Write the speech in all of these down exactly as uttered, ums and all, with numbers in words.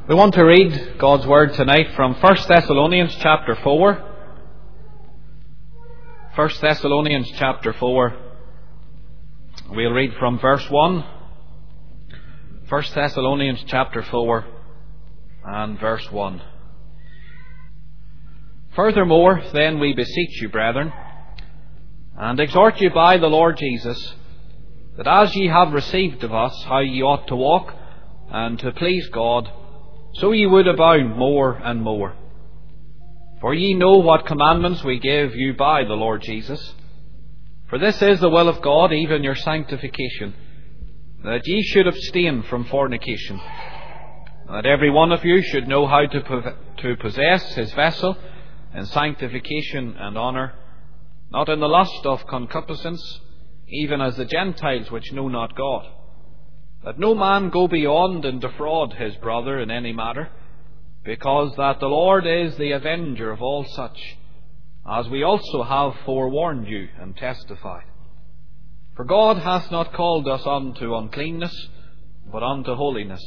We want to read God's Word tonight from First Thessalonians chapter four. First Thessalonians chapter four. We'll read from verse one. First Thessalonians chapter four and verse one. Furthermore, then we beseech you, brethren, and exhort you by the Lord Jesus, that as ye have received of us how ye ought to walk, and to please God, so ye would abound more and more. For ye know what commandments we give you by the Lord Jesus. For this is the will of God, even your sanctification, that ye should abstain from fornication, that every one of you should know how to, po- to possess his vessel in sanctification and honour, not in the lust of concupiscence, even as the Gentiles which know not God. That no man go beyond and defraud his brother in any matter, because that the Lord is the avenger of all such, as we also have forewarned you and testified. For God hath not called us unto uncleanness, but unto holiness.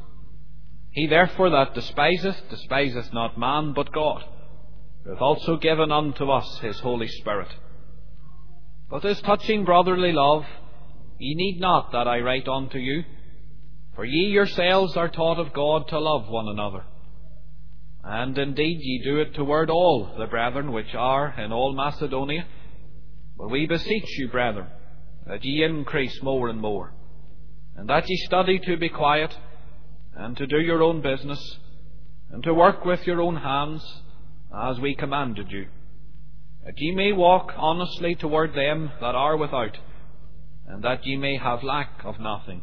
He therefore that despiseth, despiseth not man, but God, who hath also given unto us his Holy Spirit. But as touching brotherly love, ye need not that I write unto you, for ye yourselves are taught of God to love one another. And indeed ye do it toward all the brethren which are in all Macedonia. But we beseech you, brethren, that ye increase more and more, and that ye study to be quiet, and to do your own business, and to work with your own hands, as we commanded you, that ye may walk honestly toward them that are without, and that ye may have lack of nothing.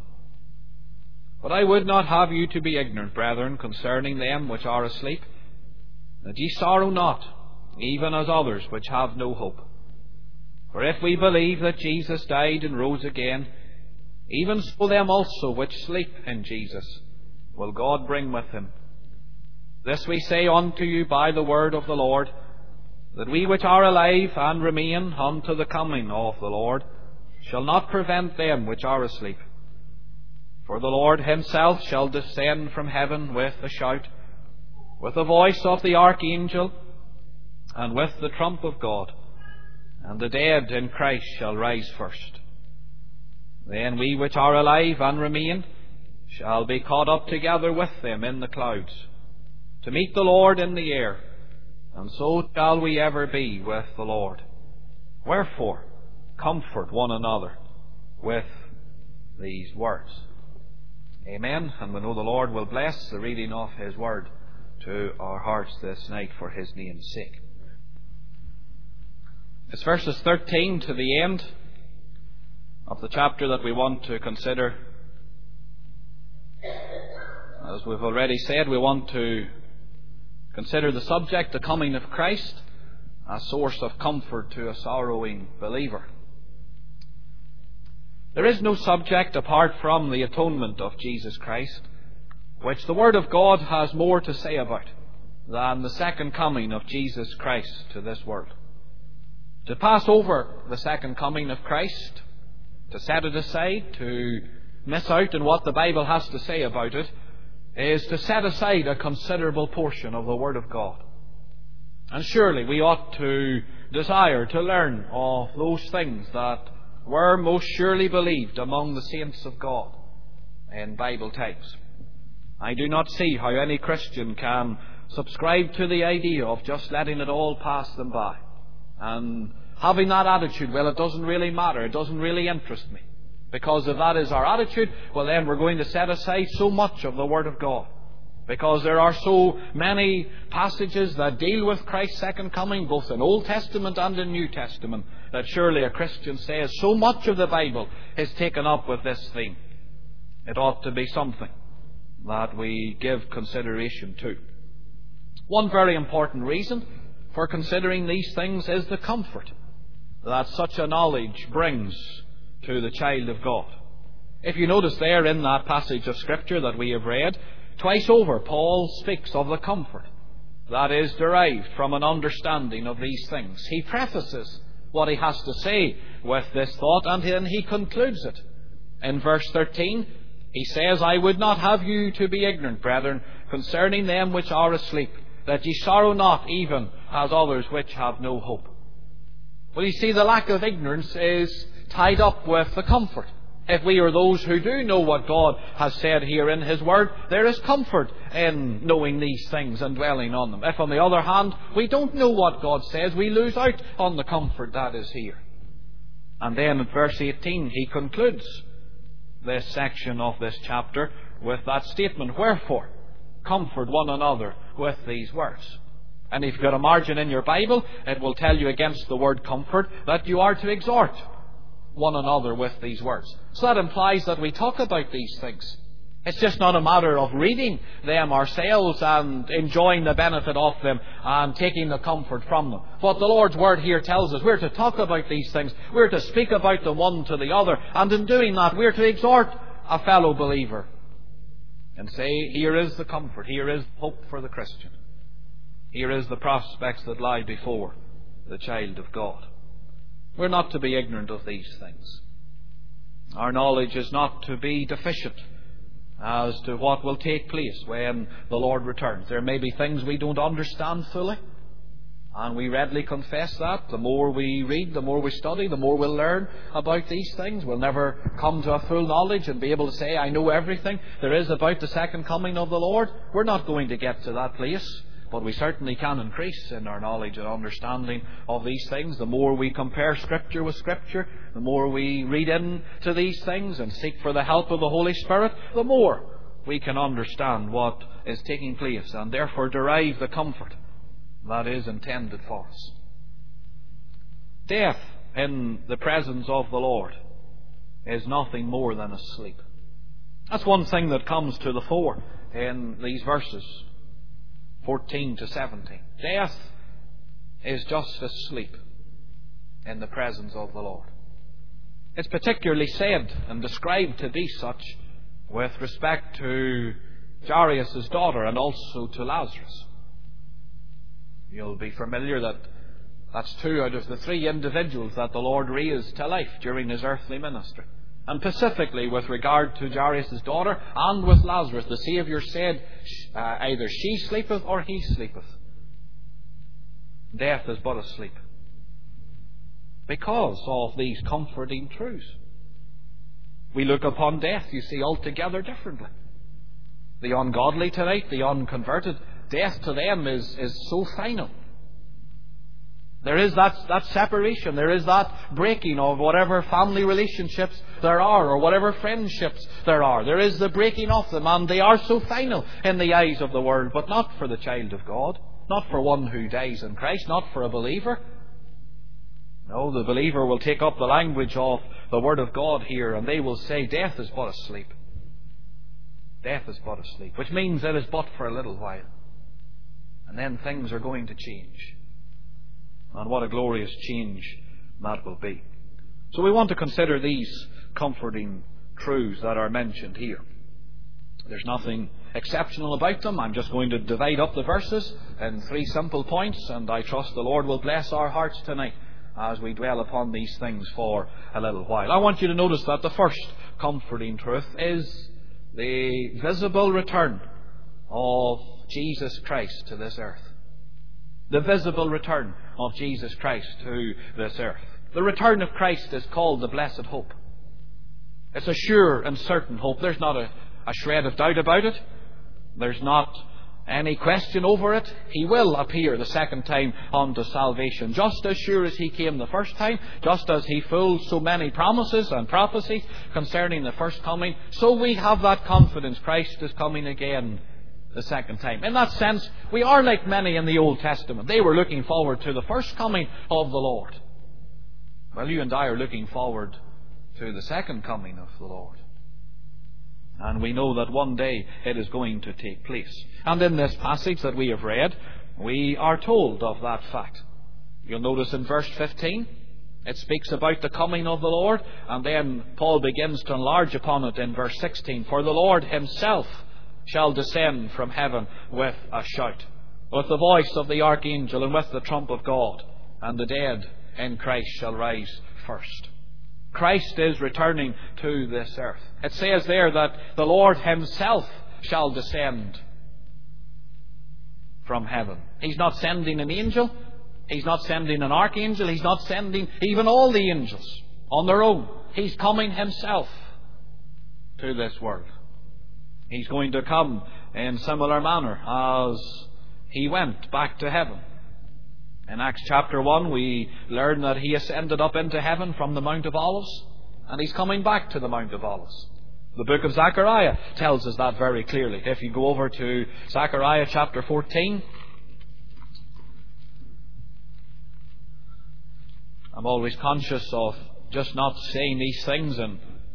But I would not have you to be ignorant, brethren, concerning them which are asleep, that ye sorrow not, even as others which have no hope. For if we believe that Jesus died and rose again, even so them also which sleep in Jesus will God bring with him. This we say unto you by the word of the Lord, that we which are alive and remain unto the coming of the Lord shall not prevent them which are asleep. For the Lord himself shall descend from heaven with a shout, with the voice of the archangel, and with the trump of God, and the dead in Christ shall rise first. Then we which are alive and remain shall be caught up together with them in the clouds, to meet the Lord in the air, and so shall we ever be with the Lord. Wherefore, comfort one another with these words. Amen. And we know the Lord will bless the reading of his word to our hearts this night for his name's sake. It's verses thirteen to the end of the chapter that we want to consider. As we've already said, we want to consider the subject, the coming of Christ, a source of comfort to a sorrowing believer. There is no subject apart from the atonement of Jesus Christ which the Word of God has more to say about than the second coming of Jesus Christ to this world. To pass over the second coming of Christ, to set it aside, to miss out on what the Bible has to say about it, is to set aside a considerable portion of the Word of God. And surely we ought to desire to learn of those things that were most surely believed among the saints of God in Bible times. I do not see how any Christian can subscribe to the idea of just letting it all pass them by, and having that attitude, well, it doesn't really matter, it doesn't really interest me. Because if that is our attitude, well then we're going to set aside so much of the Word of God. Because there are so many passages that deal with Christ's second coming, both in Old Testament and in New Testament, that surely a Christian says so much of the Bible is taken up with this theme. It ought to be something that we give consideration to. One very important reason for considering these things is the comfort that such a knowledge brings to the child of God. If you notice there in that passage of Scripture that we have read, twice over Paul speaks of the comfort that is derived from an understanding of these things. He prefaces what he has to say with this thought, and then he concludes it in verse thirteen, He says, I would not have you to be ignorant, brethren, concerning them which are asleep, that ye sorrow not, even as others which have no hope. Well, you see, the lack of ignorance is tied up with the comfort. If we are those who do know what God has said here in His Word, there is comfort in knowing these things and dwelling on them. If, on the other hand, we don't know what God says, we lose out on the comfort that is here. And then in verse eighteen, he concludes this section of this chapter with that statement, wherefore, comfort one another with these words. And if you've got a margin in your Bible, it will tell you against the word comfort that you are to exhort one another with these words. So that implies that we talk about these things. It's just not a matter of reading them ourselves and enjoying the benefit of them and taking the comfort from them. What the Lord's Word here tells us, we're to talk about these things. We're to speak about them one to the other. And in doing that, we're to exhort a fellow believer and say, here is the comfort. Here is hope for the Christian. Here is the prospects that lie before the child of God. We're not to be ignorant of these things. Our knowledge is not to be deficient as to what will take place when the Lord returns. There may be things we don't understand fully, and we readily confess that. The more we read, the more we study, the more we'll learn about these things. We'll never come to a full knowledge and be able to say, I know everything there is about the second coming of the Lord. We're not going to get to that place. But we certainly can increase in our knowledge and understanding of these things. The more we compare Scripture with Scripture, the more we read into these things and seek for the help of the Holy Spirit, the more we can understand what is taking place and therefore derive the comfort that is intended for us. Death in the presence of the Lord is nothing more than a sleep. That's one thing that comes to the fore in these verses fourteen to seventeen. Death is just asleep in the presence of the Lord. It's particularly said and described to be such with respect to Jairus' daughter and also to Lazarus. You'll be familiar that that's two out of the three individuals that the Lord raised to life during His earthly ministry. And specifically with regard to Jairus' daughter and with Lazarus, the Saviour said, uh, either she sleepeth or he sleepeth. Death is but asleep. Because of these comforting truths. We look upon death, you see, altogether differently. The ungodly tonight, the unconverted, death to them is, is so final. There is that, that separation. There is that breaking of whatever family relationships there are or whatever friendships there are. There is the breaking of them, and they are so final in the eyes of the world, but not for the child of God, not for one who dies in Christ, not for a believer. No, the believer will take up the language of the Word of God here, and they will say, death is but asleep. Death is but asleep, which means it is but for a little while. And then things are going to change. And what a glorious change that will be. So we want to consider these comforting truths that are mentioned here. There's nothing exceptional about them. I'm just going to divide up the verses in three simple points, and I trust the Lord will bless our hearts tonight as we dwell upon these things for a little while. I want you to notice that the first comforting truth is the visible return of Jesus Christ to this earth. The visible return of Jesus Christ to this earth. The return of Christ is called the blessed hope. It's a sure and certain hope. There's not a, a shred of doubt about it. There's not any question over it. He will appear the second time unto salvation. Just as sure as He came the first time, just as He fulfilled so many promises and prophecies concerning the first coming, so we have that confidence Christ is coming again the second time. In that sense, we are like many in the Old Testament. They were looking forward to the first coming of the Lord. Well, you and I are looking forward to the second coming of the Lord. And we know that one day it is going to take place. And in this passage that we have read, we are told of that fact. You'll notice in verse fifteen, it speaks about the coming of the Lord, and then Paul begins to enlarge upon it in verse sixteen. For the Lord Himself shall descend from heaven with a shout, with the voice of the archangel, and with the trump of God, and the dead in Christ shall rise first. Christ is returning to this earth. It says there that the Lord himself shall descend from heaven. He's not sending an angel. He's not sending an archangel. He's not sending even all the angels on their own. He's coming himself to this world. He's going to come in similar manner as he went back to heaven. In Acts chapter one, we learn that he ascended up into heaven from the Mount of Olives, and he's coming back to the Mount of Olives. The book of Zechariah tells us that very clearly. If you go over to Zechariah chapter fourteen, I'm always conscious of just not saying these things and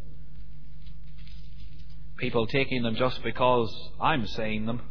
people taking them just because I'm saying them.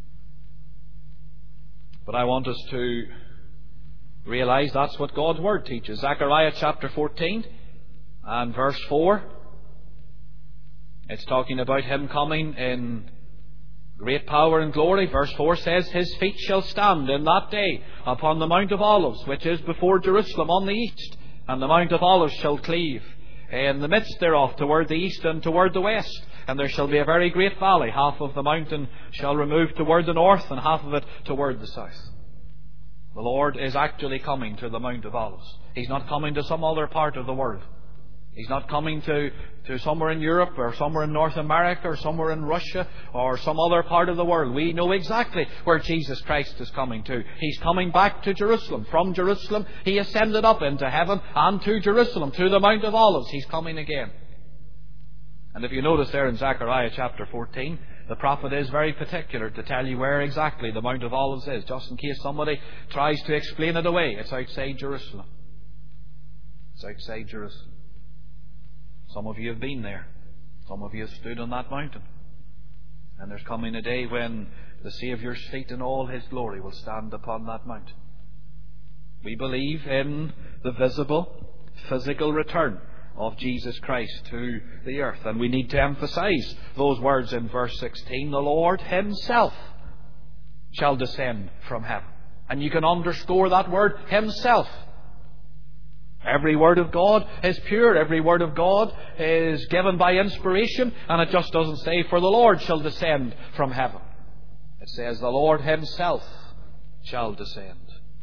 But I want us to realize that's what God's Word teaches. Zechariah chapter fourteen and verse four. It's talking about him coming in great power and glory. Verse four says, his feet shall stand in that day upon the Mount of Olives, which is before Jerusalem on the east. And the Mount of Olives shall cleave in the midst thereof toward the east and toward the west. And there shall be a very great valley. Half of the mountain shall remove toward the north, and half of it toward the south. The Lord is actually coming to the Mount of Olives. He's not coming to some other part of the world. He's not coming to, to somewhere in Europe or somewhere in North America or somewhere in Russia or some other part of the world. We know exactly where Jesus Christ is coming to. He's coming back to Jerusalem. From Jerusalem, he ascended up into heaven, and to Jerusalem, to the Mount of Olives, he's coming again. And if you notice there in Zechariah chapter fourteen, the prophet is very particular to tell you where exactly the Mount of Olives is, just in case somebody tries to explain it away. It's outside Jerusalem. It's outside Jerusalem. Some of you have been there. Some of you have stood on that mountain. And there's coming a day when the Saviour's feet in all his glory will stand upon that mountain. We believe in the visible, physical return of Jesus Christ to the earth. And we need to emphasize those words in verse sixteen. The Lord himself shall descend from heaven. And you can underscore that word, himself. Every word of God is pure. Every word of God is given by inspiration. And it just doesn't say, for the Lord shall descend from heaven. It says, the Lord himself shall descend.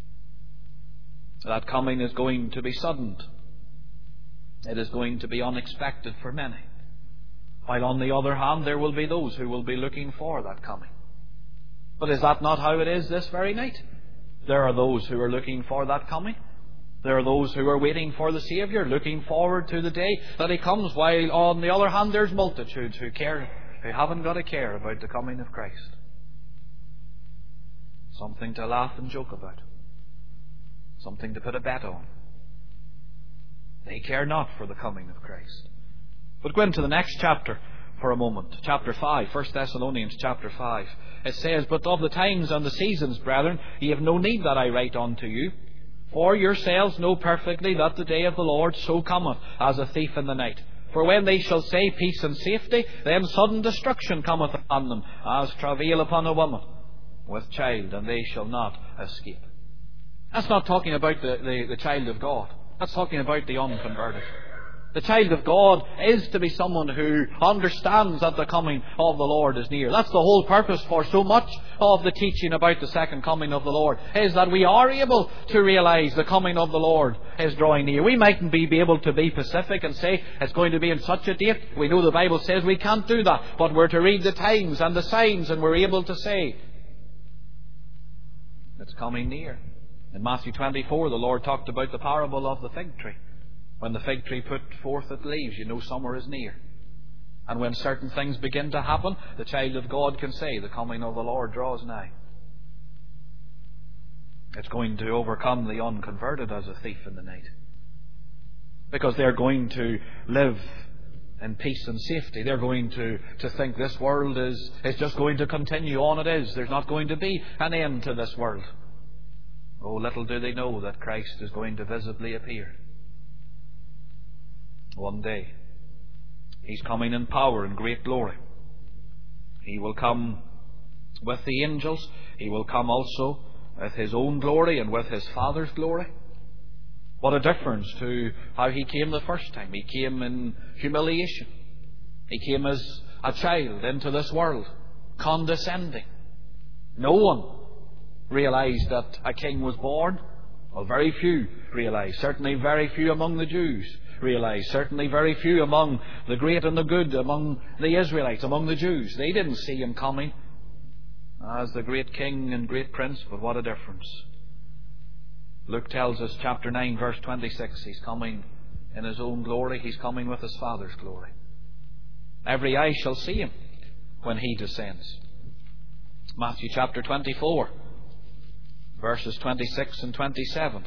That coming is going to be sudden. It is going to be unexpected for many. While on the other hand, there will be those who will be looking for that coming. But is that not how it is this very night? There are those who are looking for that coming. There are those who are waiting for the Saviour, looking forward to the day that he comes, while on the other hand there's multitudes who care, who haven't got a care about the coming of Christ. Something to laugh and joke about. Something to put a bet on. They care not for the coming of Christ. But go into the next chapter for a moment. Chapter five, First Thessalonians chapter five. It says, but of the times and the seasons, brethren, ye have no need that I write unto you. For yourselves know perfectly that the day of the Lord so cometh as a thief in the night. For when they shall say peace and safety, then sudden destruction cometh upon them, as travail upon a woman with child, and they shall not escape. That's not talking about the, the, the child of God. That's talking about the unconverted. The child of God is to be someone who understands that the coming of the Lord is near. That's the whole purpose for so much of the teaching about the second coming of the Lord, is that we are able to realize the coming of the Lord is drawing near. We mightn't be, be able to be specific and say it's going to be in such a date. We know the Bible says we can't do that, but we're to read the times and the signs, and we're able to say it's coming near. In Matthew twenty-four, the Lord talked about the parable of the fig tree. When the fig tree put forth its leaves, you know summer is near. And when certain things begin to happen, the child of God can say, the coming of the Lord draws nigh. It's going to overcome the unconverted as a thief in the night. Because they're going to live in peace and safety. They're going to, to think this world is, is just going to continue on it is. There's not going to be an end to this world. Oh, little do they know that Christ is going to visibly appear. One day. He's coming in power and great glory. He will come with the angels. He will come also with his own glory and with his Father's glory. What a difference to how he came the first time. He came in humiliation. He came as a child into this world, condescending. No one realized that a king was born. Well, very few realized. Certainly very few among the Jews realized. Certainly very few among the great and the good, among the Israelites, among the Jews. They didn't see him coming as the great king and great prince, but what a difference. Luke tells us, chapter nine, verse twenty-six, he's coming in his own glory. He's coming with his Father's glory. Every eye shall see him when he descends. Matthew chapter twenty-four, verses twenty-six and twenty-seven.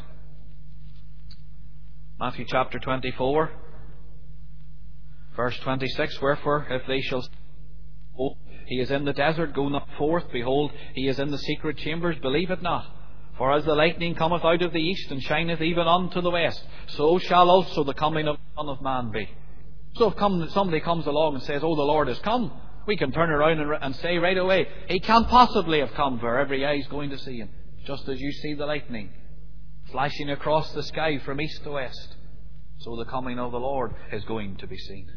Matthew chapter twenty-four, verse twenty-six, wherefore if they shall say, oh, he is in the desert, go not forth, behold, he is in the secret chambers, believe it not. For as the lightning cometh out of the east, and shineth even unto the west, so shall also the coming of the Son of Man be. So if come, somebody comes along and says, oh, the Lord has come, we can turn around and, and say right away, he can't possibly have come, for every eye is going to see him. Just as you see the lightning flashing across the sky from east to west, so the coming of the Lord is going to be seen.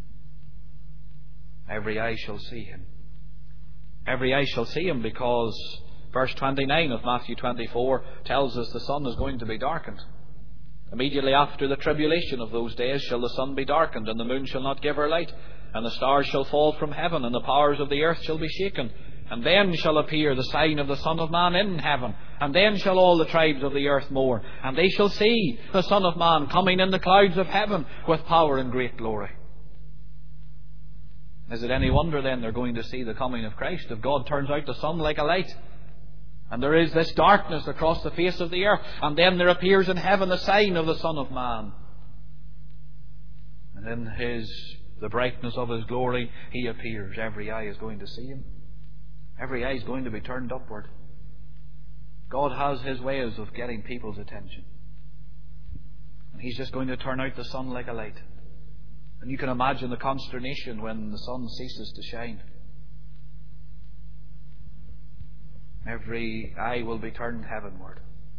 Every eye shall see him. Every eye shall see him, because verse twenty-nine of Matthew twenty-four tells us the sun is going to be darkened. Immediately after the tribulation of those days shall the sun be darkened, and the moon shall not give her light, and the stars shall fall from heaven, and the powers of the earth shall be shaken. And then shall appear the sign of the Son of Man in heaven. And then shall all the tribes of the earth mourn. And they shall see the Son of Man coming in the clouds of heaven with power and great glory. Is it any wonder then they're going to see the coming of Christ, if God turns out the sun like a light, and there is this darkness across the face of the earth, and then there appears in heaven the sign of the Son of Man, and in his the brightness of his glory he appears. Every eye is going to see him. Every eye is going to be turned upward. God has his ways of getting people's attention, and he's just going to turn out the sun like a light. And you can imagine the consternation when the sun ceases to shine. Every eye will be turned heavenward.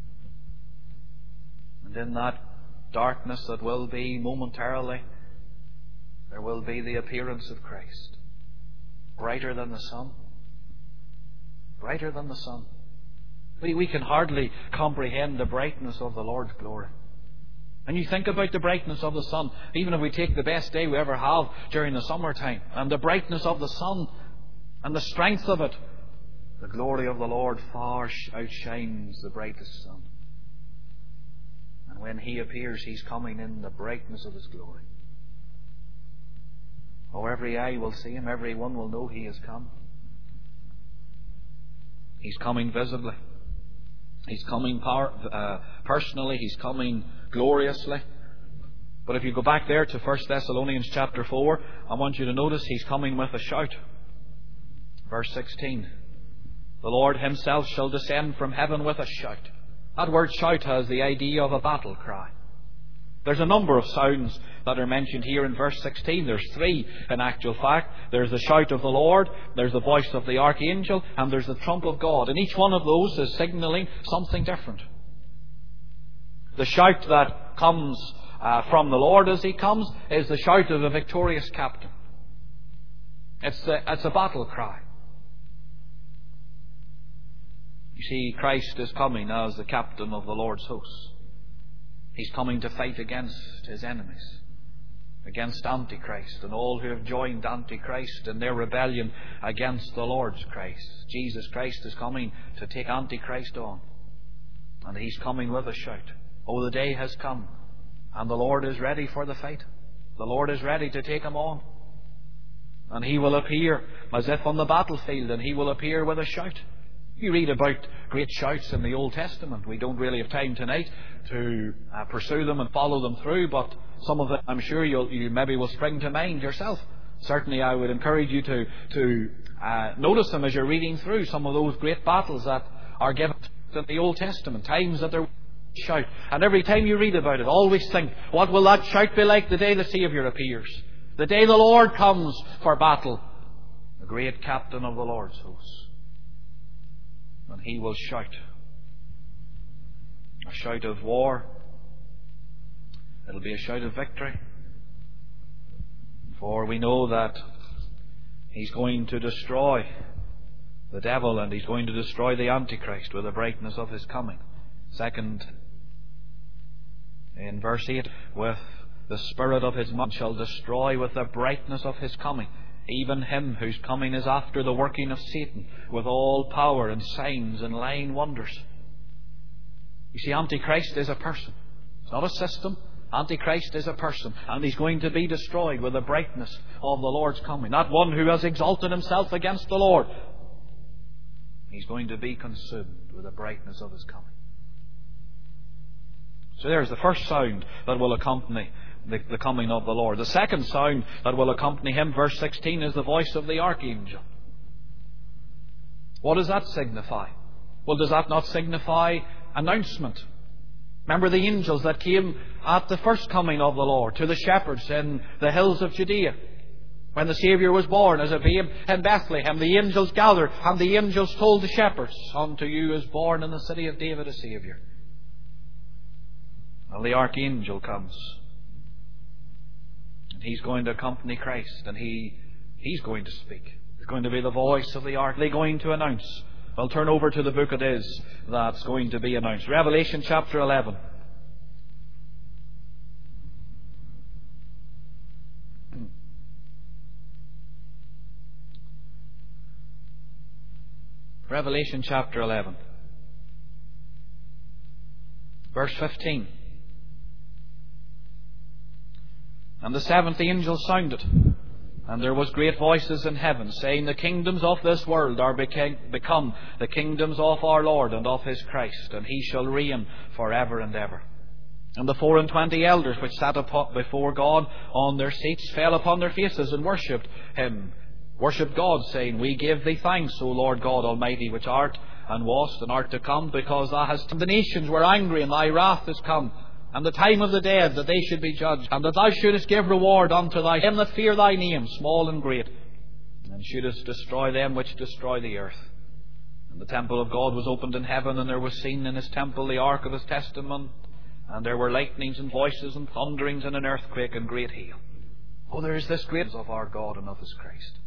And in that darkness that will be momentarily, there will be the appearance of Christ. Brighter than the sun. Brighter than the sun. We, we can hardly comprehend the brightness of the Lord's glory. And you think about the brightness of the sun, even if we take the best day we ever have during the summertime, and the brightness of the sun and the strength of it, the glory of the Lord far outshines the brightest sun. And when he appears, he's coming in the brightness of his glory. Oh, every eye will see him, every one will know he has come. He's coming visibly. He's coming power, uh, personally. He's coming gloriously. But if you go back there to First Thessalonians chapter four, I want you to notice he's coming with a shout. Verse sixteen. The Lord himself shall descend from heaven with a shout. That word shout has the idea of a battle cry. There's a number of sounds that are mentioned here in verse sixteen. There's three in actual fact. There's the shout of the Lord, there's the voice of the archangel, and there's the trump of God. And each one of those is signalling something different. The shout that comes uh, from the Lord as he comes is the shout of a victorious captain. It's a, it's a battle cry. You see, Christ is coming as the captain of the Lord's hosts. He's coming to fight against his enemies, against Antichrist and all who have joined Antichrist in their rebellion against the Lord's Christ. Jesus Christ is coming to take Antichrist on, and he's coming with a shout. Oh, the day has come, and the Lord is ready for the fight. The Lord is ready to take him on, and he will appear as if on the battlefield, and he will appear with a shout. You read about great shouts in the Old Testament. We don't really have time tonight to uh, pursue them and follow them through, but some of them I'm sure you'll, you maybe will spring to mind yourself. Certainly I would encourage you to, to uh, notice them as you're reading through some of those great battles that are given in the Old Testament, times that there shout. And every time you read about it, always think, what will that shout be like the day the Saviour appears? The day the Lord comes for battle, the great captain of the Lord's hosts. And he will shout. A shout of war, It'll be a shout of victory. For we know that he's going to destroy the devil, and he's going to destroy the Antichrist with the brightness of his coming. Second, in verse eight, with the spirit of his mouth shall destroy with the brightness of his coming, even him whose coming is after the working of Satan, with all power and signs and lying wonders. You see, Antichrist is a person. It's not a system. Antichrist is a person, and he's going to be destroyed with the brightness of the Lord's coming. That one who has exalted himself against the Lord, he's going to be consumed with the brightness of his coming. So there's the first sound that will accompany the, the coming of the Lord. The second sound that will accompany him, verse sixteen, is the voice of the archangel. What does that signify? Well, does that not signify announcement? Remember the angels that came at the first coming of the Lord to the shepherds in the hills of Judea. When the Saviour was born as a babe in Bethlehem, the angels gathered, and the angels told the shepherds, "Unto you is born in the city of David a Saviour." Well, the archangel comes, and he's going to accompany Christ, and he he's going to speak. It's going to be the voice of the archangel. They're going to announce. Well, turn over to the book it is that's going to be announced. Revelation chapter eleven. Revelation chapter eleven. Verse fifteen. And the seventh angel sounded, and there was great voices in heaven, saying, The kingdoms of this world are become the kingdoms of our Lord and of his Christ, and he shall reign for ever and ever. And the four and twenty elders which sat before God on their seats fell upon their faces and worshipped him, worshipped God, saying, We give thee thanks, O Lord God Almighty, which art and wast and art to come, because thou hast the nations were angry, and thy wrath is come, and the time of the dead, that they should be judged, and that thou shouldest give reward unto thy them that fear thy name, small and great, and shouldest destroy them which destroy the earth. And the temple of God was opened in heaven, and there was seen in his temple the ark of his testament, and there were lightnings and voices and thunderings and an earthquake and great hail. Oh, there is this greatness of our God and of his Christ.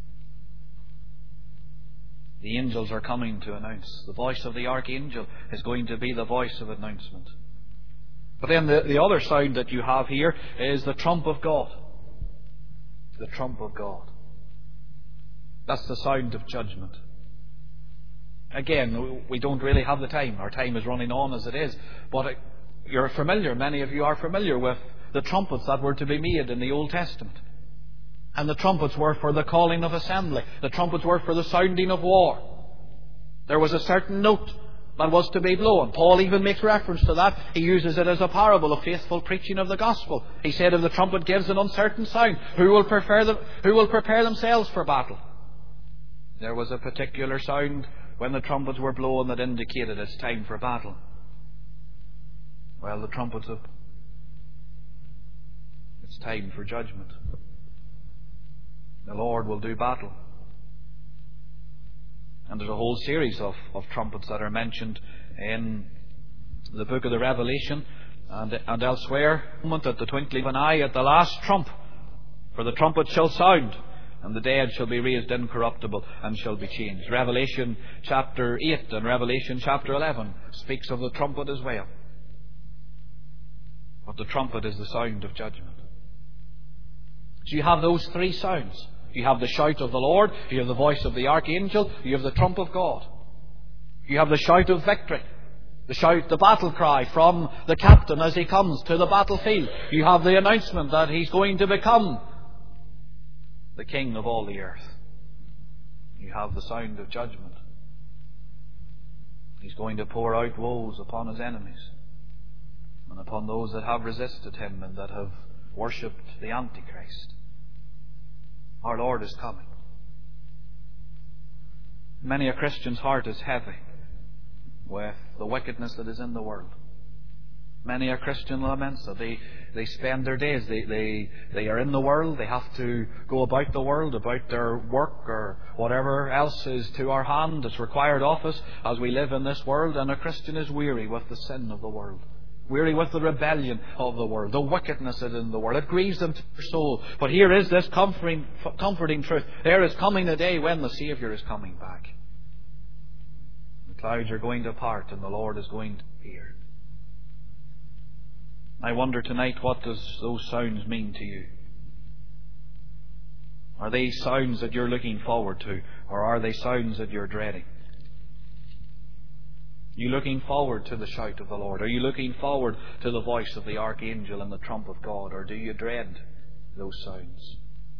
The angels are coming to announce. The voice of the archangel is going to be the voice of announcement. But then the, the other sound that you have here is the trump of God. The trump of God. That's the sound of judgment. Again, we don't really have the time. Our time is running on as it is. But you're familiar, many of you are familiar with the trumpets that were to be made in the Old Testament. And the trumpets were for the calling of assembly. The trumpets were for the sounding of war. There was a certain note that was to be blown. Paul even makes reference to that. He uses it as a parable of faithful preaching of the gospel. He said, if the trumpet gives an uncertain sound, who will prepare them, who will prepare themselves for battle? There was a particular sound when the trumpets were blown that indicated it's time for battle. Well, the trumpets of it's time for judgment. The Lord will do battle. And there's a whole series of, of trumpets that are mentioned in the book of the Revelation and, and elsewhere. Moment at the twinkling of an eye, at the last trump, for the trumpet shall sound, and the dead shall be raised incorruptible and shall be changed. Revelation chapter eight and Revelation chapter eleven speaks of the trumpet as well. But the trumpet is the sound of judgment. So you have those three sounds. You have the shout of the Lord, you have the voice of the archangel, you have the trump of God. You have the shout of victory, the shout, the battle cry from the captain as he comes to the battlefield. You have the announcement that he's going to become the king of all the earth. You have the sound of judgment. He's going to pour out woes upon his enemies and upon those that have resisted him and that have worshipped the Antichrist. Our Lord is coming. Many a Christian's heart is heavy with the wickedness that is in the world. Many a Christian laments that they, they spend their days, they, they, they are in the world, they have to go about the world, about their work or whatever else is to our hand, that's required of us as we live in this world, and a Christian is weary with the sin of the world. weary with the rebellion of the world, the wickedness that is in the world. It grieves them to their soul. But here is this comforting, comforting truth. There is coming a day when the Saviour is coming back. The clouds are going to part and the Lord is going to appear. I wonder tonight, what does those sounds mean to you? Are they sounds that you're looking forward to, or are they sounds that you're dreading? Are you looking forward to the shout of the Lord? Are you looking forward to the voice of the archangel and the trump of God? Or do you dread those sounds?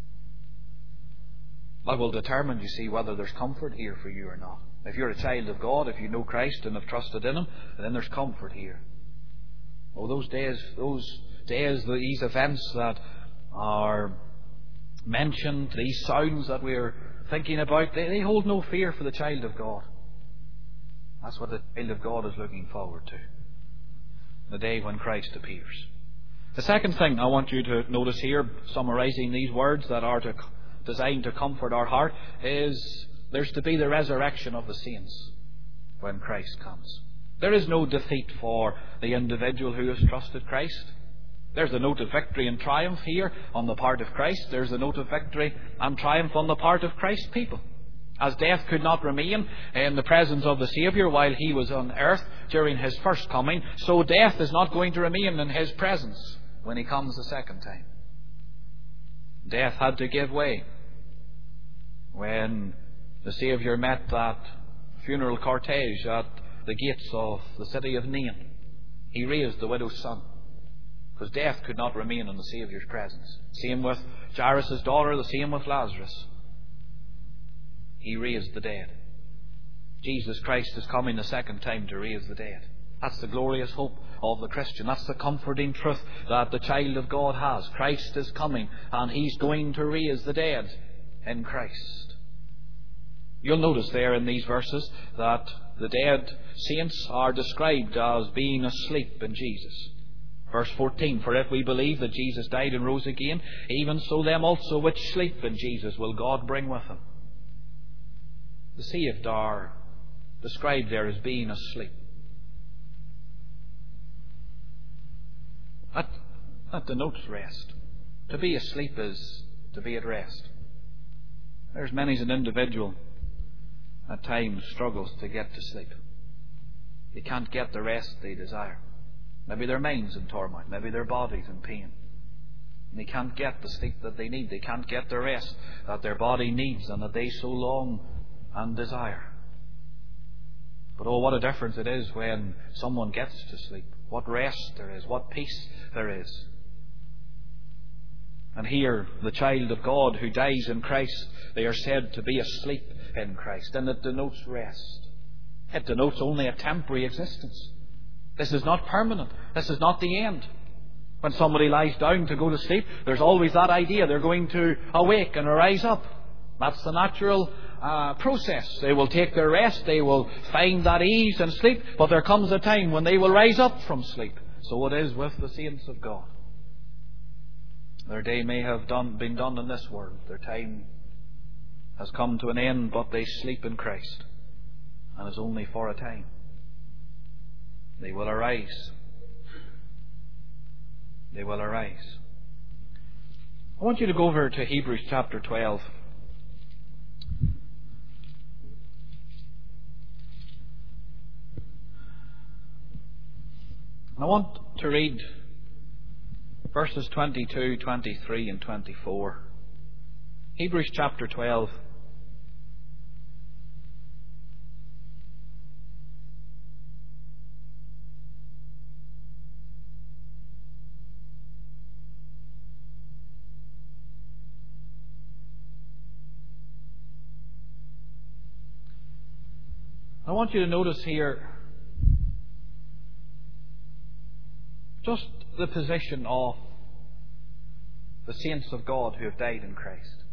That will determine, you see, whether there's comfort here for you or not. If you're a child of God, if you know Christ and have trusted in Him, then there's comfort here. Oh, those days, those days, these events that are mentioned, these sounds that we're thinking about, they, they hold no fear for the child of God. That's what the child of God is looking forward to. The day when Christ appears. The second thing I want you to notice here, summarising these words that are to, designed to comfort our heart, is there's to be the resurrection of the saints when Christ comes. There is no defeat for the individual who has trusted Christ. There's a note of victory and triumph here on the part of Christ. There's a note of victory and triumph on the part of Christ's people. As death could not remain in the presence of the Saviour while He was on earth during His first coming, so death is not going to remain in His presence when He comes the second time. Death had to give way when the Saviour met that funeral cortege at the gates of the city of Nain. He raised the widow's son, because death could not remain in the Saviour's presence. Same with Jairus' daughter, the same with Lazarus. He raised the dead. Jesus Christ is coming the second time to raise the dead. That's the glorious hope of the Christian. That's the comforting truth that the child of God has. Christ is coming and He's going to raise the dead in Christ. You'll notice there in these verses that the dead saints are described as being asleep in Jesus. Verse fourteen, for if we believe that Jesus died and rose again, even so them also which sleep in Jesus will God bring with Him. The saved are described there as being asleep. That, that denotes rest. To be asleep is to be at rest. There's many an individual at times struggles to get to sleep. They can't get the rest they desire. Maybe their mind's in torment. Maybe their body's in pain. And they can't get the sleep that they need. They can't get the rest that their body needs and that they so long and desire. But oh, what a difference it is when someone gets to sleep. What rest there is, what peace there is. And here, the child of God who dies in Christ, they are said to be asleep in Christ. And it denotes rest. It denotes only a temporary existence. This is not permanent. This is not the end. When somebody lies down to go to sleep, there's always that idea they're going to awake and arise up. That's the natural uh, process. They will take their rest, they will find that ease and sleep, but there comes a time when they will rise up from sleep. So it is with the saints of God. Their day may have done, been done in this world. Their time has come to an end, but they sleep in Christ. And it's only for a time. They will arise. They will arise. I want you to go over to Hebrews chapter twelve. I want to read verses twenty-two, twenty-three and twenty-four. Hebrews chapter twelve. I want you to notice here just the position of the saints of God who have died in Christ.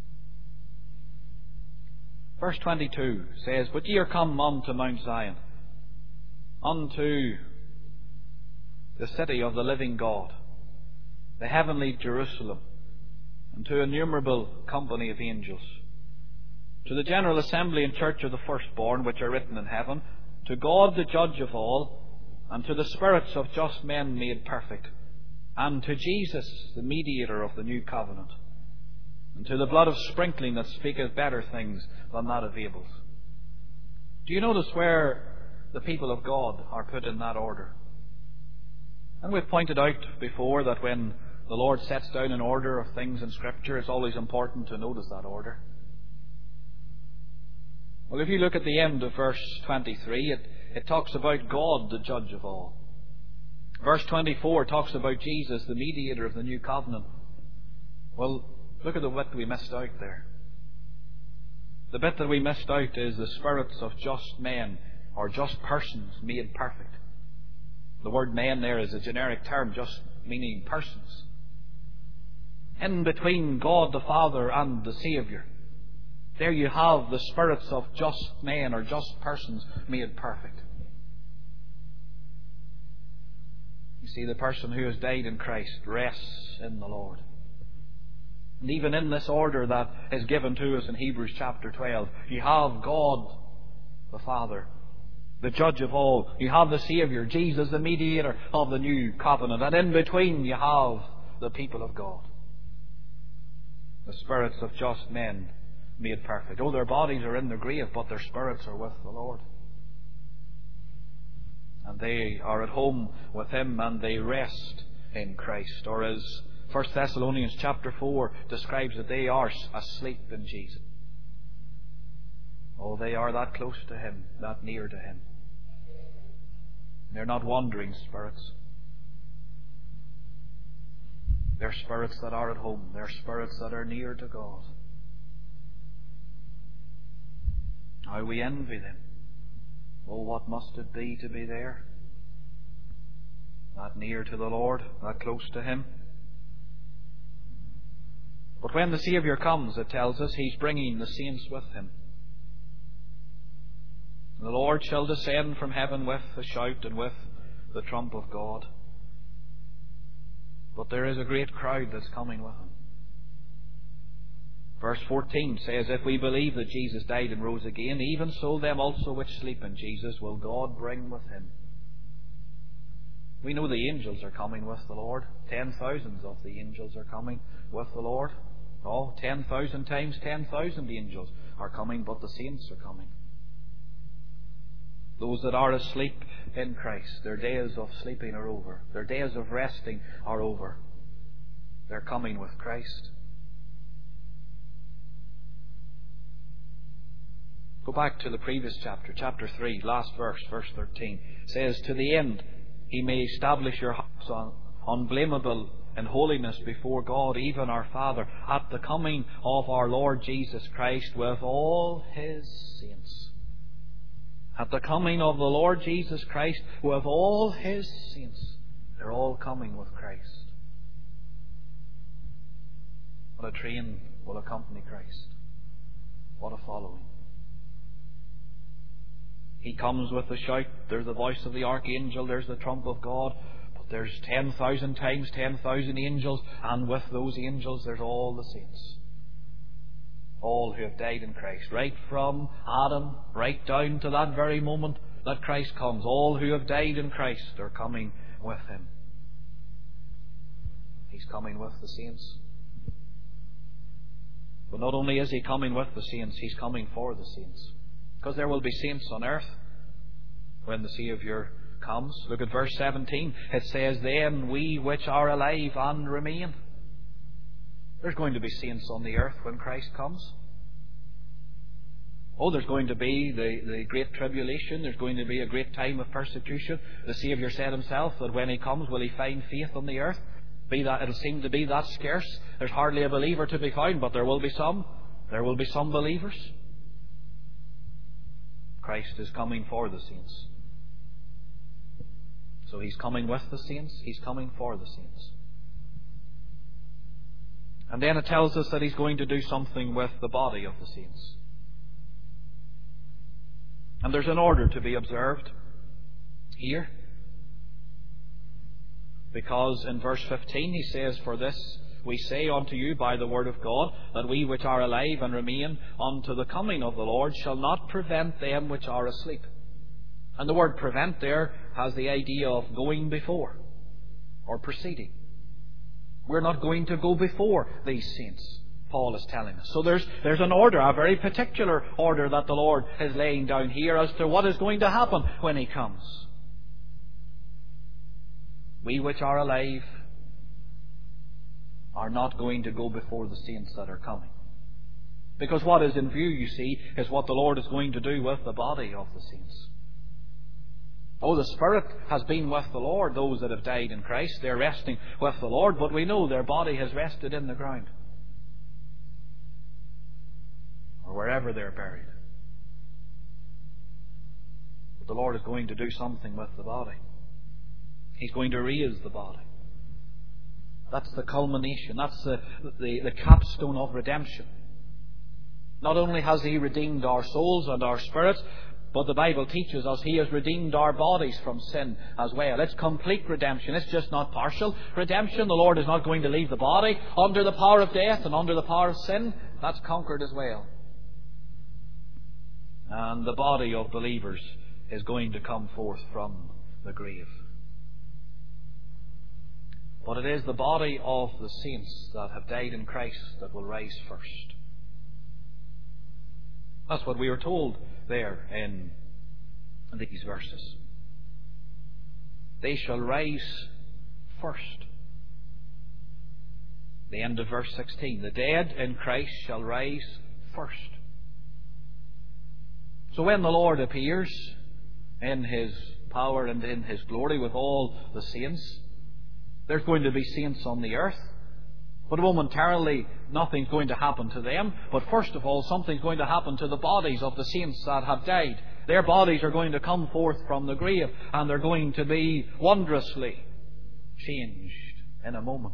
Verse twenty-two says, but ye are come unto Mount Zion, unto the city of the living God, the heavenly Jerusalem, and to an innumerable company of angels, to the general assembly and church of the firstborn which are written in heaven, to God the judge of all, and to the spirits of just men made perfect, and to Jesus, the mediator of the new covenant, and to the blood of sprinkling that speaketh better things than that of Abel's. Do you notice where the people of God are put in that order? And we've pointed out before that when the Lord sets down an order of things in Scripture, it's always important to notice that order. Well, if you look at the end of verse twenty-three, it, it talks about God, the judge of all. Verse twenty-four talks about Jesus, the mediator of the new covenant. Well, look at the bit we missed out there. The bit that we missed out is the spirits of just men, or just persons made perfect. The word men there is a generic term, just meaning persons. In between God the Father and the Saviour, there you have the spirits of just men or just persons made perfect. You see, the person who has died in Christ rests in the Lord. And even in this order that is given to us in Hebrews chapter twelve, you have God the Father, the judge of all. You have the Saviour, Jesus, the mediator of the new covenant. And in between you have the people of God, the spirits of just men made perfect. Oh, their bodies are in the grave, but their spirits are with the Lord. And they are at home with Him, and they rest in Christ. Or as First Thessalonians chapter four describes it, they are asleep in Jesus. Oh, they are that close to Him, that near to Him. They're not wandering spirits. They're spirits that are at home. They're spirits that are near to God. How we envy them. Oh, what must it be to be there? That near to the Lord, that close to Him. But when the Saviour comes, it tells us, He's bringing the saints with Him. The Lord shall descend from heaven with a shout and with the trump of God. But there is a great crowd that's coming with Him. Verse fourteen says, if we believe that Jesus died and rose again, even so them also which sleep in Jesus will God bring with Him. We know the angels are coming with the Lord. Ten thousands of the angels are coming with the Lord. Oh, ten thousand times ten thousand angels are coming, but the saints are coming. Those that are asleep in Christ, their days of sleeping are over. Their days of resting are over. They're coming with Christ. Go back to the previous chapter, chapter three, last verse, verse thirteen. It says, to the end He may establish your hearts on, unblameable in holiness before God, even our Father, at the coming of our Lord Jesus Christ with all His saints. At the coming of the Lord Jesus Christ with all His saints. They're all coming with Christ. What a train will accompany Christ. What a following. He comes with a shout. There's the voice of the archangel. There's the trump of God. But there's ten thousand times ten thousand angels. And with those angels there's all the saints. All who have died in Christ. Right from Adam, right down to that very moment that Christ comes. All who have died in Christ are coming with Him. He's coming with the saints. But not only is He coming with the saints, He's coming for the saints. Because there will be saints on earth when the Saviour comes. Look at verse seventeen. It says, then we which are alive and remain. There's going to be saints on the earth when Christ comes. Oh, there's going to be the, the great tribulation. There's going to be a great time of persecution. The Saviour said Himself that when He comes, will He find faith on the earth? Be that, it'll seem to be that scarce. There's hardly a believer to be found, but there will be some. There will be some believers. Christ is coming for the saints. So He's coming with the saints. He's coming for the saints. And then it tells us that He's going to do something with the body of the saints. And there's an order to be observed here. Because in verse fifteen He says, for this we say unto you by the word of God, that we which are alive and remain unto the coming of the Lord shall not prevent them which are asleep. And the word prevent there has the idea of going before or proceeding. We're not going to go before these saints, Paul is telling us. So there's, there's an order, a very particular order that the Lord is laying down here as to what is going to happen when He comes. We which are alive are not going to go before the saints that are coming. Because what is in view, you see, is what the Lord is going to do with the body of the saints. Oh, the Spirit has been with the Lord. Those that have died in Christ, they're resting with the Lord, but we know their body has rested in the ground, or wherever they're buried. But the Lord is going to do something with the body. He's going to raise the body. That's the culmination. That's the, the, the capstone of redemption. Not only has He redeemed our souls and our spirits, but the Bible teaches us He has redeemed our bodies from sin as well. It's complete redemption. It's just not partial redemption. The Lord is not going to leave the body under the power of death and under the power of sin. That's conquered as well. And the body of believers is going to come forth from the grave. But it is the body of the saints that have died in Christ that will rise first. That's what we are told there in these verses. They shall rise first. The end of verse sixteen. The dead in Christ shall rise first. So when the Lord appears in His power and in His glory with all the saints, there's going to be saints on the earth. But momentarily, nothing's going to happen to them. But first of all, something's going to happen to the bodies of the saints that have died. Their bodies are going to come forth from the grave, and they're going to be wondrously changed in a moment.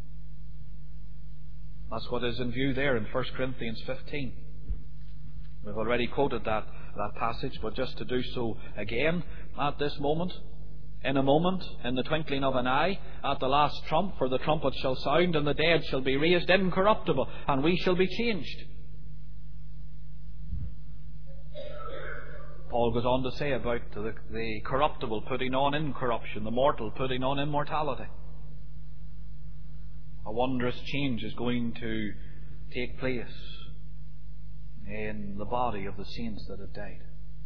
That's what is in view there in First Corinthians fifteen. We've already quoted that, that passage, but just to do so again at this moment. In a moment, in the twinkling of an eye, at the last trump, for the trumpet shall sound, and the dead shall be raised incorruptible, and we shall be changed. Paul goes on to say about the, the corruptible putting on incorruption, the mortal putting on immortality. A wondrous change is going to take place in the body of the saints that have died.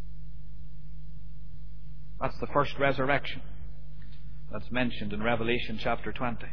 That's the first resurrection that's mentioned in Revelation chapter twenty.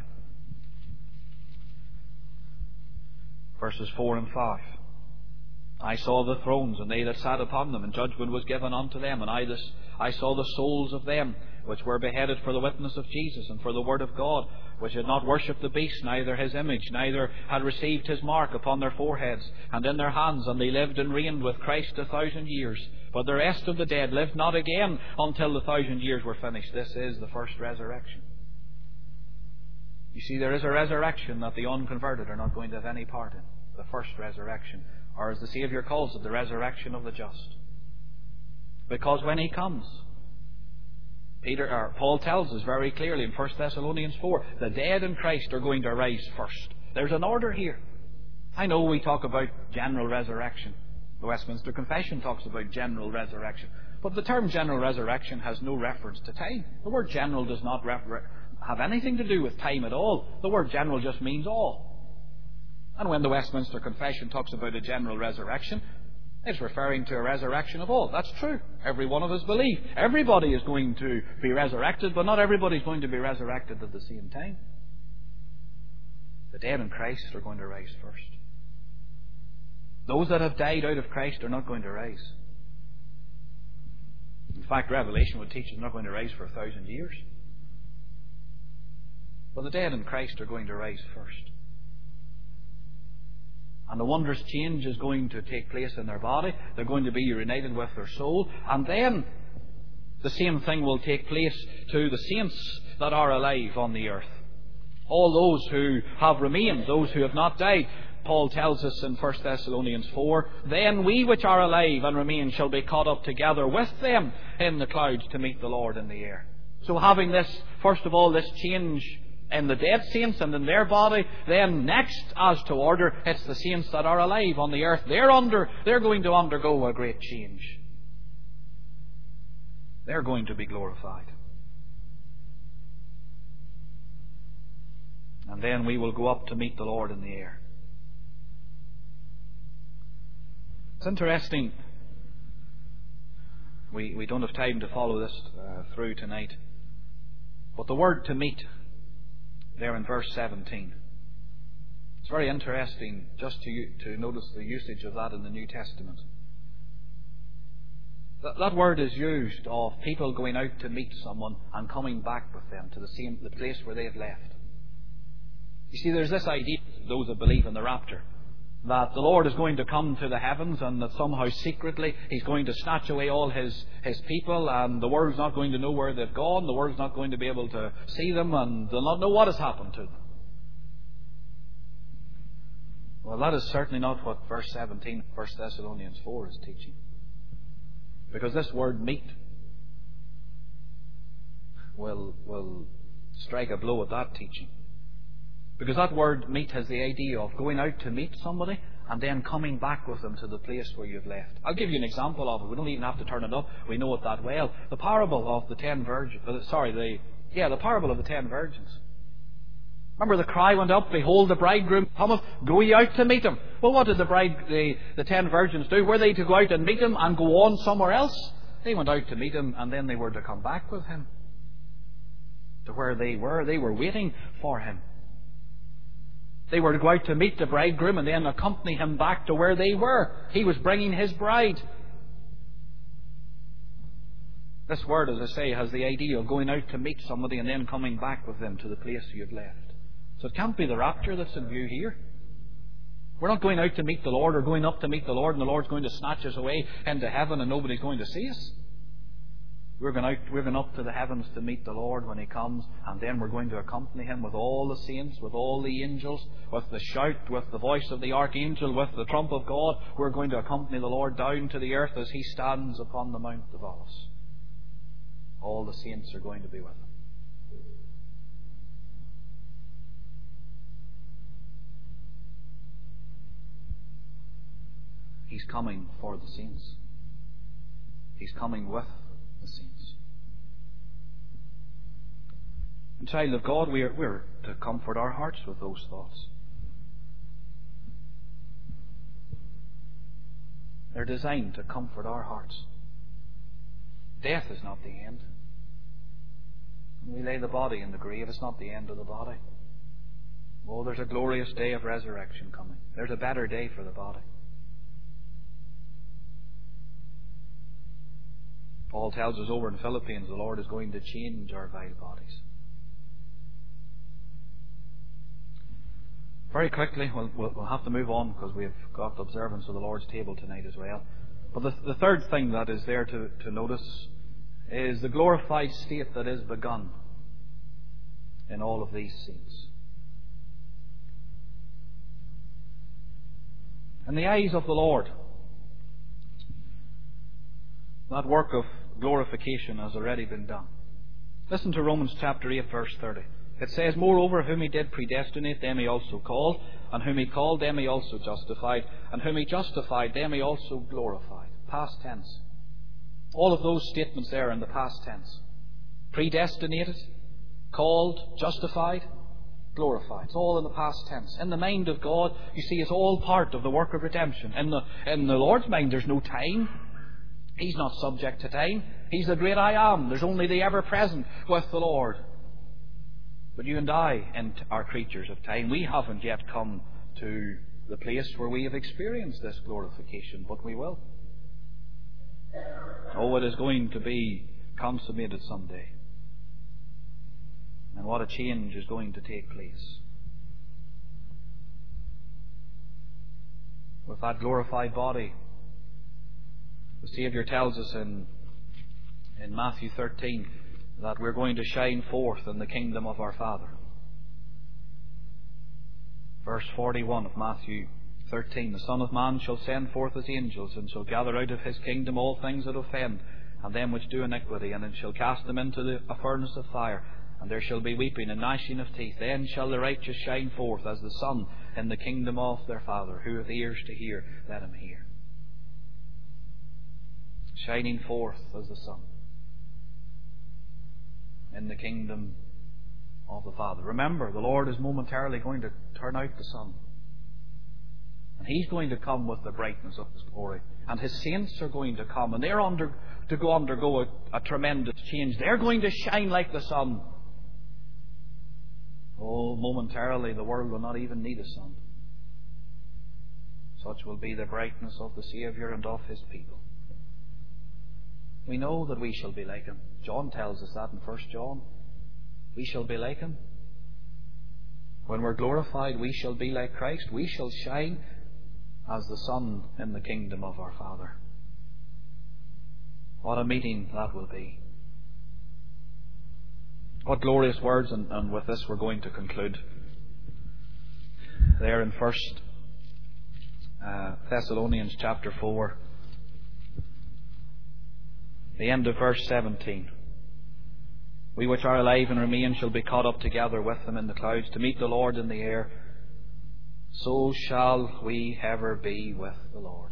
Verses four and five. I saw the thrones, and they that sat upon them, and judgment was given unto them. And I, this, I saw the souls of them which were beheaded for the witness of Jesus and for the word of God, which had not worshipped the beast, neither his image, neither had received his mark upon their foreheads and in their hands. And they lived and reigned with Christ a thousand years. But the rest of the dead lived not again until the thousand years were finished. This is the first resurrection. You see, there is a resurrection that the unconverted are not going to have any part in. The first resurrection. Or as the Saviour calls it, the resurrection of the just. Because when He comes, Peter, or Paul tells us very clearly in First Thessalonians four, the dead in Christ are going to rise first. There's an order here. I know we talk about general resurrection. The Westminster Confession talks about general resurrection. But the term general resurrection has no reference to time. The word general does not refer- have anything to do with time at all. The word general just means all. And when the Westminster Confession talks about a general resurrection, it's referring to a resurrection of all. That's true. Every one of us believe. Everybody is going to be resurrected, but not everybody is going to be resurrected at the same time. The dead in Christ are going to rise first. Those that have died out of Christ are not going to rise. In fact, Revelation would teach they're not going to rise for a thousand years. But the dead in Christ are going to rise first. And a wondrous change is going to take place in their body. They're going to be reunited with their soul. And then the same thing will take place to the saints that are alive on the earth. All those who have remained, those who have not died. Paul tells us in First Thessalonians four, then we which are alive and remain shall be caught up together with them in the clouds to meet the Lord in the air. So having this, first of all, this change in the dead saints and in their body, then next, as to order, it's the saints that are alive on the earth. They're under, they're going to undergo a great change. They're going to be glorified. And then we will go up to meet the Lord in the air. It's interesting. We, we don't have time to follow this uh, through tonight. But the word to meet, there in verse seventeen, it's very interesting just to, to notice the usage of that in the New Testament. That, that word is used of people going out to meet someone and coming back with them to the same the place where they've left. You see, there's this idea, those that believe in the rapture, that the Lord is going to come to the heavens and that somehow secretly He's going to snatch away all His, His people, and the world's not going to know where they've gone, the world's not going to be able to see them, and they'll not know what has happened to them. Well, that is certainly not what verse seventeen, First Thessalonians four is teaching. Because this word meet will, will strike a blow at that teaching. Because that word meet has the idea of going out to meet somebody and then coming back with them to the place where you've left. I'll give you an example of it. We don't even have to turn it up. We know it that well. The parable of the ten virgins. Sorry, the yeah, the parable of the ten virgins. Remember, the cry went up, "Behold, the bridegroom cometh, go ye out to meet him." Well, what did the bride, the, the ten virgins do? Were they to go out and meet him and go on somewhere else? They went out to meet him, and then they were to come back with him to where they were. They were waiting for him. They were to go out to meet the bridegroom and then accompany him back to where they were. He was bringing his bride. This word, as I say, has the idea of going out to meet somebody and then coming back with them to the place you've left. So it can't be the rapture that's in view here. We're not going out to meet the Lord or going up to meet the Lord and the Lord's going to snatch us away into heaven and nobody's going to see us. We're going out, we're going up to the heavens to meet the Lord when He comes, and then we're going to accompany Him with all the saints, with all the angels, with the shout, with the voice of the archangel, with the trump of God. We're going to accompany the Lord down to the earth as He stands upon the Mount of Olives. All the saints are going to be with Him. He's coming for the saints. He's coming with the saints. And child of God, we are, we're to comfort our hearts with those thoughts. They're designed to comfort our hearts. Death is not the end. When we lay the body in the grave, it's not the end of the body. Oh, there's a glorious day of resurrection coming. There's a better day for the body. Paul tells us over in Philippians, the Lord is going to change our vile bodies. Very quickly, we'll, we'll, we'll have to move on because we've got the observance of the Lord's table tonight as well. But the, the third thing that is there to, to notice is the glorified state that is begun in all of these scenes. In the eyes of the Lord, that work of glorification has already been done. Listen to Romans chapter eight, verse thirty. It says, "Moreover, whom He did predestinate, them He also called, and whom He called, them He also justified, and whom He justified, them He also glorified." Past tense. All of those statements there in the past tense. Predestinated, called, justified, glorified. It's all in the past tense. In the mind of God, you see, it's all part of the work of redemption. In the, in the Lord's mind, there's no time. He's not subject to time. He's the great I Am. There's only the ever-present with the Lord. But you and I are creatures of time. We haven't yet come to the place where we have experienced this glorification, but we will. Oh, it is going to be consummated someday. And what a change is going to take place. With that glorified body, the Saviour tells us in, in Matthew thirteen that we're going to shine forth in the kingdom of our Father. Verse forty-one of Matthew thirteen, "The Son of Man shall send forth His angels, and shall gather out of His kingdom all things that offend, and them which do iniquity, and shall cast them into the, a furnace of fire. And there shall be weeping and gnashing of teeth. Then shall the righteous shine forth as the sun in the kingdom of their Father. Who hath ears to hear, let him hear." Shining forth as the sun. in the kingdom of the Father. Remember, the Lord is momentarily going to turn out the sun. And He's going to come with the brightness of His glory. And His saints are going to come. And they're under, to go undergo a, a tremendous change. They're going to shine like the sun. Oh, momentarily the world will not even need a sun. Such will be the brightness of the Saviour and of His people. We know that we shall be like Him. John tells us that in First John. We shall be like Him. When we're glorified, we shall be like Christ. We shall shine as the sun in the kingdom of our Father. What a meeting that will be. What glorious words, and, and with this we're going to conclude. There in First uh, Thessalonians chapter four, the end of verse seventeen. We which are alive and remain shall be caught up together with them in the clouds to meet the Lord in the air. So shall we ever be with the Lord.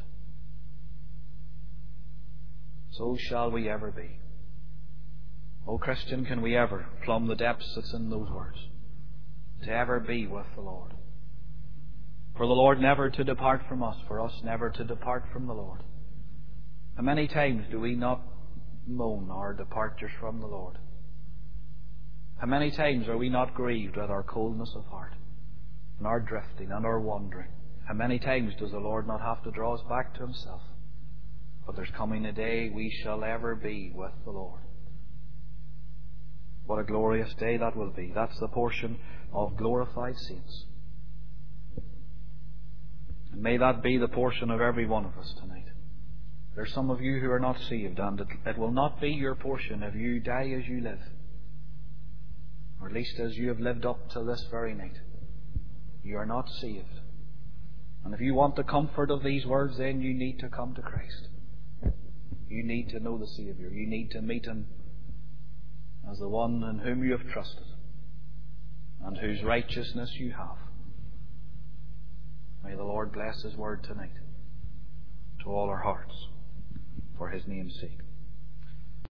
So shall we ever be. O Christian, can we ever plumb the depths that's in those words? To ever be with the Lord. For the Lord never to depart from us, for us never to depart from the Lord. How many times do we not moan our departures from the Lord? How many times are we not grieved at our coldness of heart, and our drifting and our wandering? How many times does the Lord not have to draw us back to Himself? But there's coming a day we shall ever be with the Lord. What a glorious day that will be. That's the portion of glorified saints. And may that be the portion of every one of us tonight. There's some of you who are not saved, and it, it will not be your portion if you die as you live. Or at least as you have lived up to this very night. You are not saved. And if you want the comfort of these words, then you need to come to Christ. You need to know the Saviour. You need to meet Him as the one in whom you have trusted and whose righteousness you have. May the Lord bless His word tonight to all our hearts for His name's sake.